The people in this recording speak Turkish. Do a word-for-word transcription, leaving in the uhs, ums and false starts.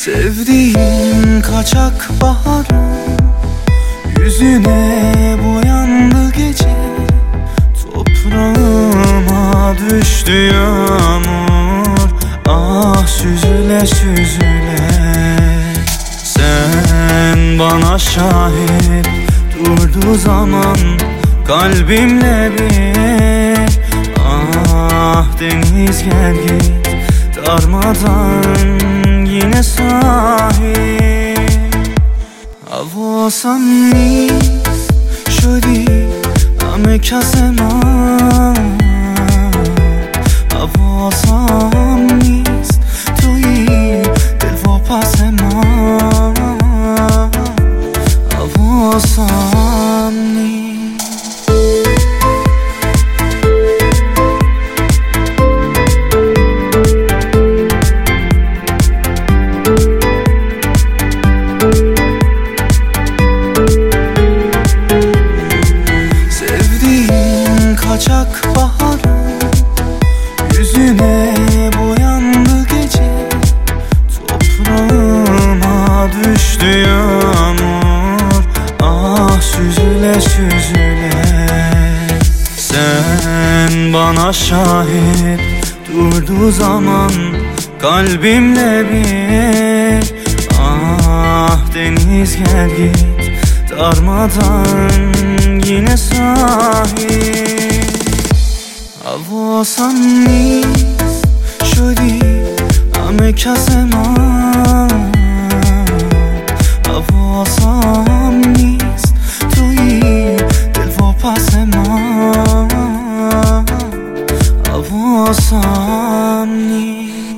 Sevdiğim kaçak baharı yüzüne boyandı gece. Toprağıma düştü yağmur, ah süzüle süzüle. Sen bana şahit durduğu zaman kalbimle bir, ah deniz gel git darmadan yine sahil. Avons amis, jeudi, à mes cassements. Avons amis, toi, tel vos passements. Avons amis. Kaçak baharı yüzüne boyandı gece. Toprağıma düştü yağmur, ah süzüle süzüle. Sen bana şahit durduğu zaman kalbimle bir, ah deniz gel git darmadan yine sahil. Avons amis, jeudi, à mes cassements. Avons amis, toi, tel vos passements. Avons amis.